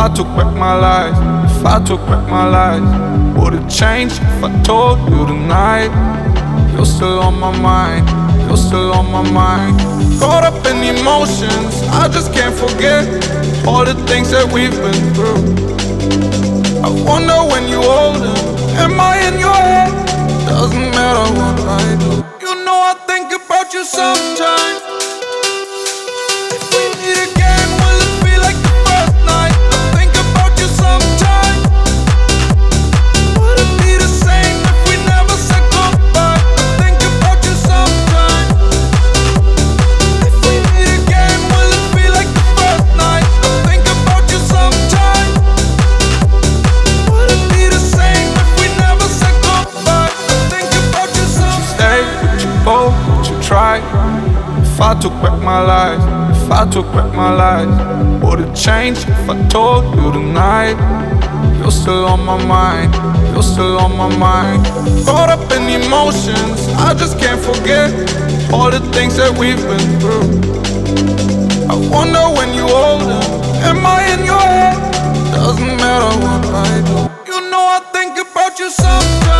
took back my life, if I took back my life, would it change if I told you tonight? You're still on my mind, you're still on my mind. Caught up in emotions, I just can't forget all the things that we've been through. I wonder when you older, am I in your head? Doesn't matter what I do. You know I think about you sometimes. If we meet again, will it be like the first night? I think about you sometimes. Would it be the same if we never said goodbye? I think about you sometimes. If we meet again, will it be like the first night? I think about you sometimes. Would it be the same if we never said goodbye? I think about you sometimes. Stay, would you go, would you try? If I took back my life, if I took back my life, would it change if I told you tonight? You're still on my mind, you're still on my mind. Caught up in emotions, I just can't forget all the things that we've been through. I wonder when you older, am I in your head? Doesn't matter what I do. You know I think about you sometimes.